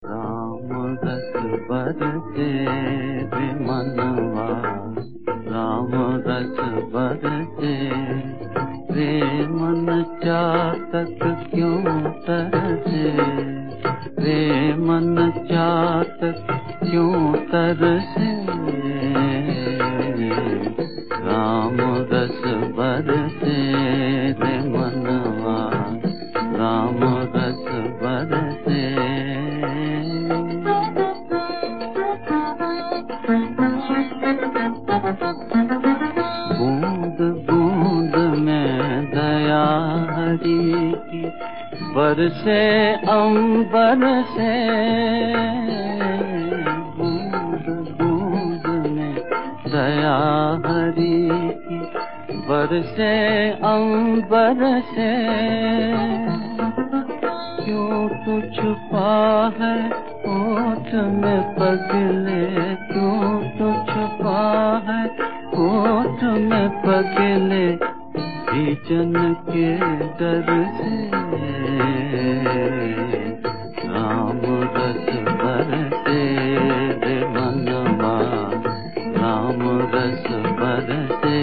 राम रस बरसे रे मनवा, राम रस बरसे रे मन चातक क्यों तरसे, रे मन चातक क्यों तरसे, राम रस बरसे रे मनवा, राम रस बरसे। बूंद बूंद में दया हरि की बरसे अंबर से, बूंद बूंद में दया हरि की बरसे अंबर से, क्यों तू छुपा है ओठ में पगले, क्यों तू छुपा है ओठ में पगले, भीजन के डर से, राम रस बरसे रे मनवा, राम रस बरसे।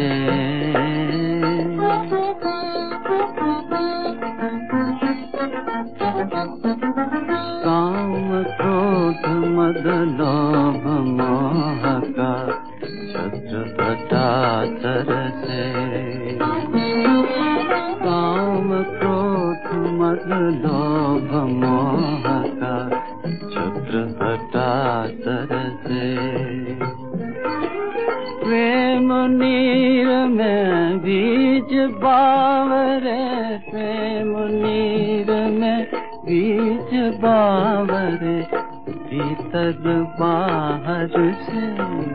काम क्रोध मद लोभ मोह का छत्र घटा तरसे, काम क्रोध मद लोभ मोह का छत्र घटा तरसे, प्रेम नीर में बीज बावरे, प्रेम नीर में बीज बावरे, भीतर बाहर से,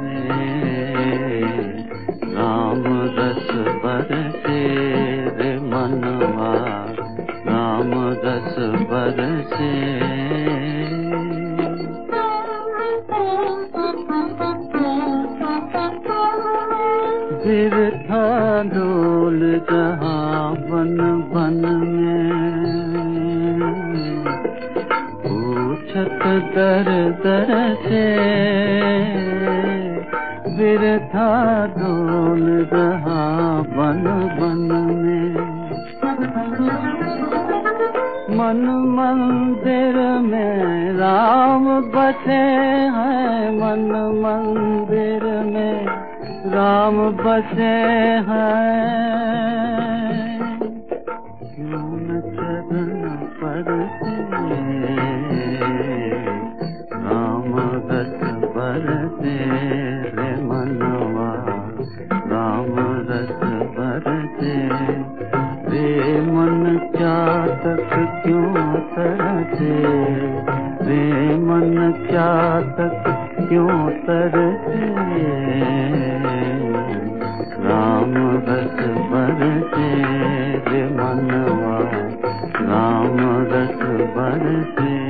राम रस बरसे रे मनवा, राम रस बरसे। बिरथा डोल जहाँ बन बन में, पूछत दर दर से, बिरथा डोल जहाँ बन बन में, मन मंदिर में राम बसे हैं, मन मंदिर में राम बसे हैं, क्यों न चरण परसे, राम रस बरसे रे मनवा, राम रस बरसे, रे मन चातक क्यों तरसे, रे मन चातक क्यों तरसे, राम रस बरसे रे मनवा, राम रस बरसे।